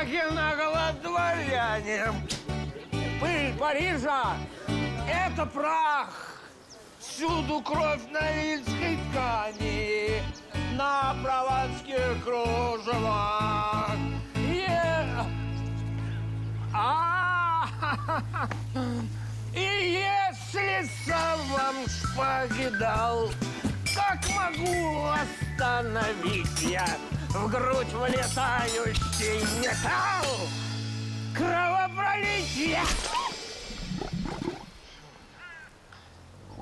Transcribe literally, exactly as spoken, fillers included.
наголо дворяне. Пыль Парижа – это прах. Всюду кровь на лильской ткани, на прованских кружевах. Е... А И если сам вам шпаги дал, как могу остановить я в грудь влетающий металл? Кровопролитие!